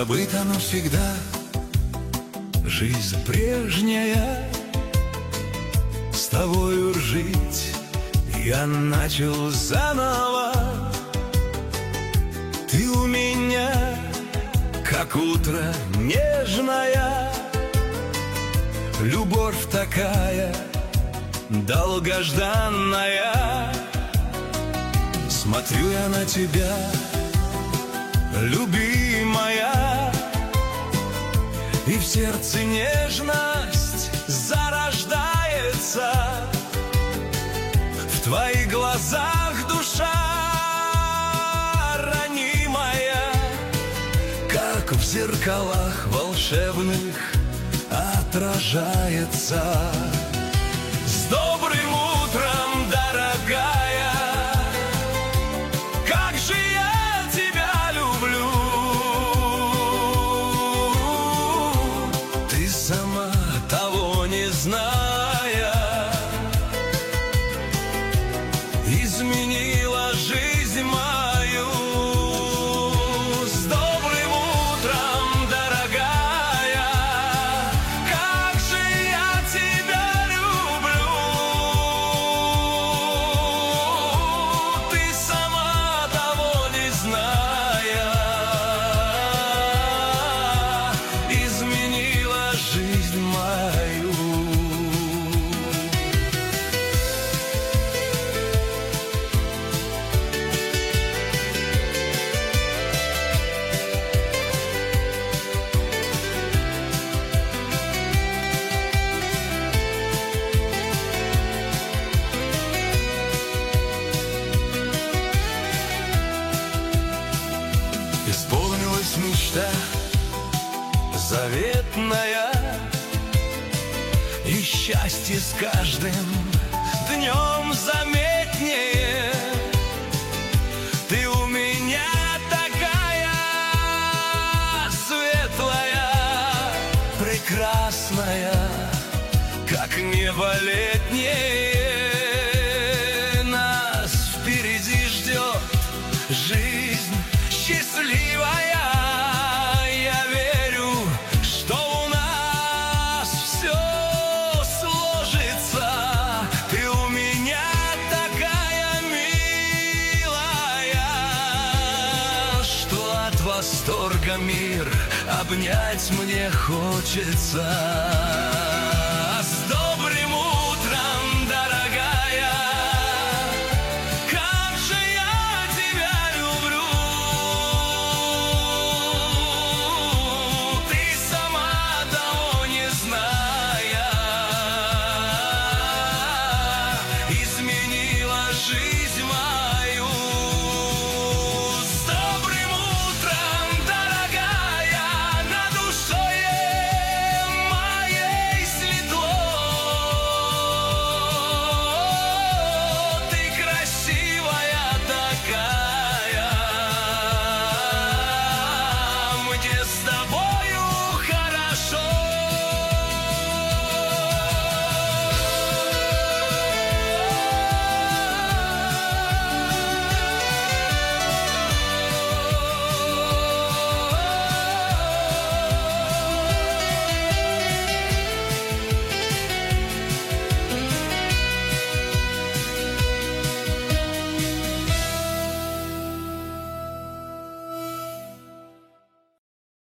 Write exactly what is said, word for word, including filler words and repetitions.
забыто навсегда, жизнь прежняя. С тобою жить я начал заново. Ты у меня, как утро нежная, любовь такая долгожданная. Смотрю я на тебя, любимая, и в сердце нежность зарождается. В твоих глазах душа ранимая, как в зеркалах волшебных отражается. С добрым утром, дорогая, как же я тебя люблю. Ты сама того не зная изменила жизнь мою. С добрым утром, дорогая, как же я тебя люблю. Ты сама того не зная изменила жизнь мою. Исполнилась мечта заветная, и счастье с каждым днем заметнее. Ты у меня такая светлая, прекрасная, как небо летнее. Нас впереди ждет жизнь счастливая. Я верю, что у нас все сложится. Ты у меня такая милая, что от восторга мир обнять мне хочется.